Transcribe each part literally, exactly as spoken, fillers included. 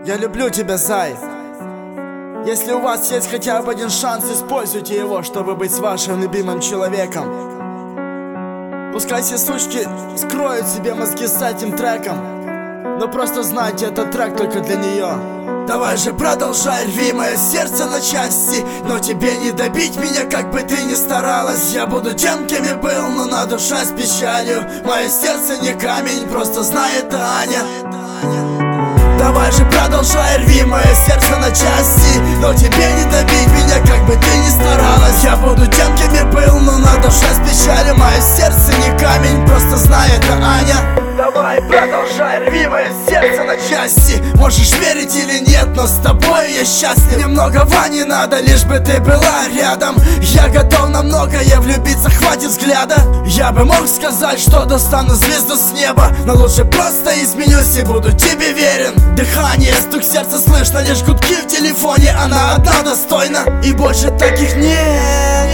Я люблю тебя, зай. Если у вас есть хотя бы один шанс, используйте его, чтобы быть с вашим любимым человеком. Пускай все сучки скроют себе мозги с этим треком, но просто знайте, этот трек только для нее. Давай же продолжай, рви мое сердце на части, но тебе не добить меня, как бы ты ни старалась. Я буду тем, кем я был, но на душе с печалью. Мое сердце не камень, просто знает Аня. Давай же продолжай, рви мое сердце на части, но тебе не добить меня, как бы ты ни старалась. Я буду тем, кем я был, но на душе с печалью. Мое сердце не камень, просто знает Аня. Давай продолжай, рви мое сердце на части. Можешь верить или нет, но с тобой я счастлив. Мне многого не надо, лишь бы ты была рядом. Я готов на многое, влюбиться хватит взгляда. Я бы мог сказать, что достану звезду с неба, но лучше просто изменюсь и буду тебе верен. Дыхание, стук сердца слышно, лишь гудки в телефоне. Она одна достойна, и больше таких нет.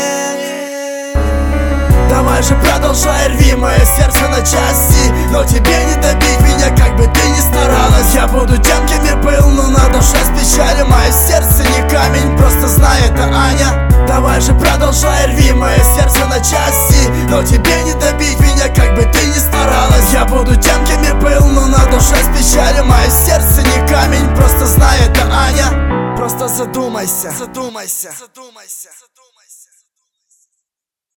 Давай же продолжай, рви мое сердце на части, но тебе не добить меня, как бы ты ни старалась. Я буду тем, кем я был, но на душе с печалью. Мое сердце не камень, просто знает Аня. Давай же продолжай, рви мое сердце на части, но тебе не добить меня, как бы ты ни старалась. Я буду тем, кем я был, но на душе с печалью. Мое сердце не камень, просто знает Аня. Просто задумайся, задумайся, задумайся.